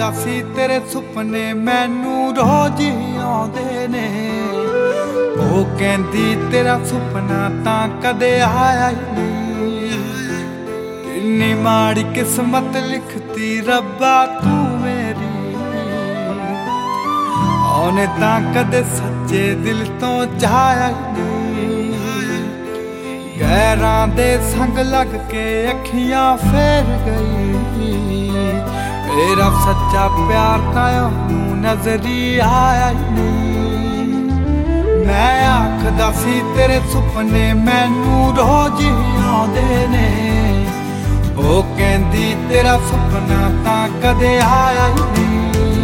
ਆਖਦਾ ਸੀ ਤੇਰੇ ਸੁਪਨੇ ਮੈਨੂੰ ਰੋਜ਼ ਹੀ ਆਉਂਦੇ ਨੇ। ਉਹ ਕਹਿੰਦੀ ਤੇਰਾ ਸੁਪਨਾ ਤਾਂ ਕਦੇ ਆਇਆ ਹੀ ਨਹੀਂ। ਕਿੰਨੀ ਮਾੜੀ ਕਿਸਮਤ ਲਿਖਤੀ ਰੱਬਾ ਤੂੰ ਮੇਰੀ। ਉਹਨੇ ਤਾਂ ਕਦੇ ਸੱਚੇ ਦਿਲ ਤੋਂ ਚਾਹਿਆ ਹੀ ਨਹੀਂ। ਗੈਰਾਂ ਦੇ ਸੰਗ ਲੱਗ ਕੇ ਅੱਖੀਆਂ ਫੇਰ ਗਈ। ਮੇਰਾ ਸੱਚਾ ਪਿਆਰ ਤਾਂ ਉਹਨੂੰ ਨਜ਼ਰ ਹੀ ਆਇਆ ਹੀ ਨਹੀਂ। ਮੈਂ ਆਖਦਾ ਸੀ ਤੇਰੇ ਸੁਪਨੇ ਮੈਨੂੰ ਰੋਜ਼ ਹੀ ਆਉਂਦੇ ਨੇ। ਉਹ ਕਹਿੰਦੀ ਤੇਰਾ ਸੁਪਨਾ ਤਾਂ ਕਦੇ ਆਇਆ ਹੀ ਨਹੀਂ।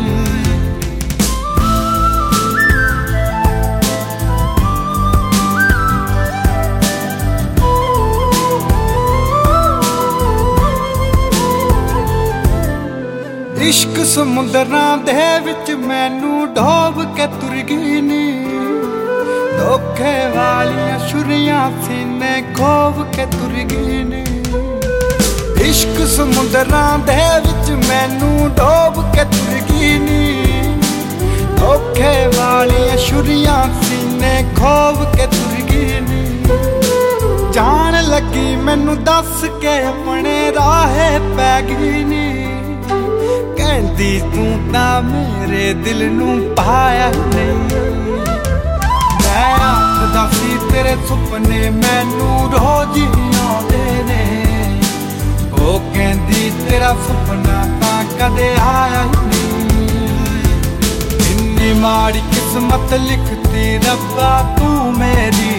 इश्क समुंदरां दे विच मैनू डोब के तुर गई नी। धोखे वालियां छुरियां सीने खोव के तुर गई नी। इश्क समुंदरां दे विच मैनू डोब के तुर गई नी। धोखे वालियां छुरियां सीने खोव के तुर गई नी। जान लगी मैनू दस के अपने राहे पै गई नी। कहती तू तां मेरे दिल नूं पाया नहीं। मैं आखदा सी तेरे सुपने मैनू रोज ही आउंदे ने। ओ कहती तेरा सुपना तां कदे आया ही नहीं। इन्नी माड़ी किस्मत लिखती रब्बा तू मेरी।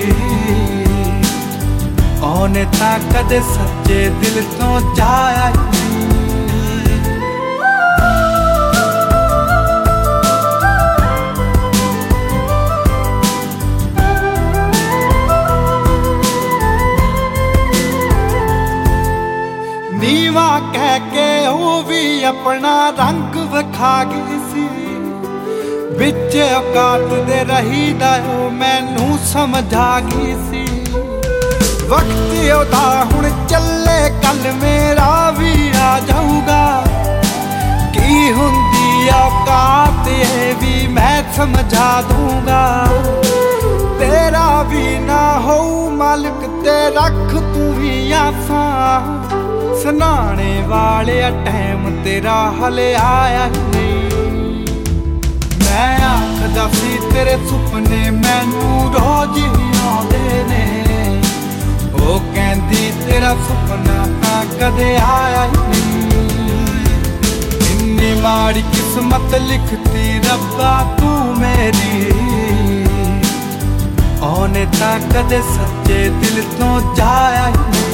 ओने तां कदे सच्चे दिल तो चाहया ही नहीं। नीवा कह के वो भी अपना रंग विखा गई सी। बिच औकात दे रही दा मैनू समझा गई सी। वक्त ओदा हुण चले कल मेरा भी आ जाऊगा। की हुंदी औकात ये भी मैं समझा दूंगा। तेरा भी ना हो मालिक ते रख तू भी आसा। सनाने वाले टाइम तेरा हले आया ही नहीं। मैं आखदा सी तेरे सुपने मैनू रोज ही आउंदे ने। ओ कहंदी तेरा सुपना तां कदे आया ही नहीं। इन्नी माड़ी किस्मत लिखती रब्बा तू मेरी। ओने तां कदे सच्चे दिल तो चाहया ही नहीं।